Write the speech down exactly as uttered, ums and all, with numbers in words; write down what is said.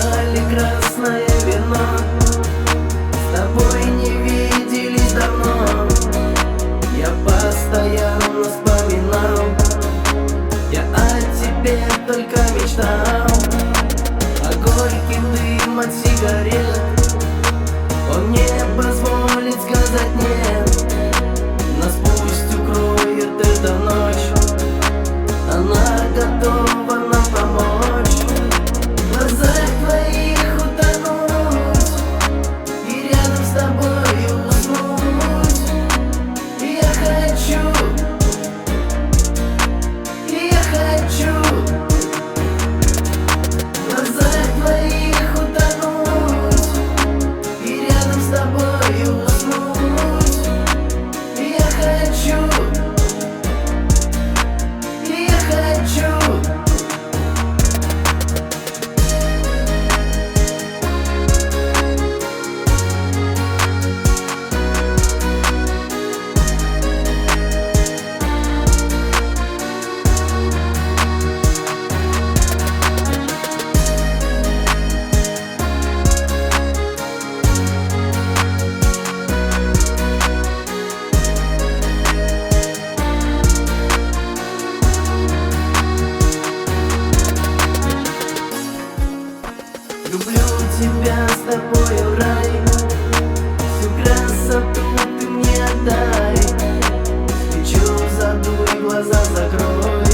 наливали красное вино. С тобой не виделись давно. Я постоянно вспоминал, я о тебе только мечтал. А горький дым от сигарет, он не позволит сказать нет. Нас пусть укроет эта ночь, она готова нам помочь. В глазах твоих утонуть и рядом с тобой уснуть. И я хочу, и я хочу в глазах твоих утонуть и рядом с тобой уснуть. И я хочу, и я хочу. Люблю тебя, с тобою рай. Всю красоту ты мне отдай. Свечу задуй, глаза закрой.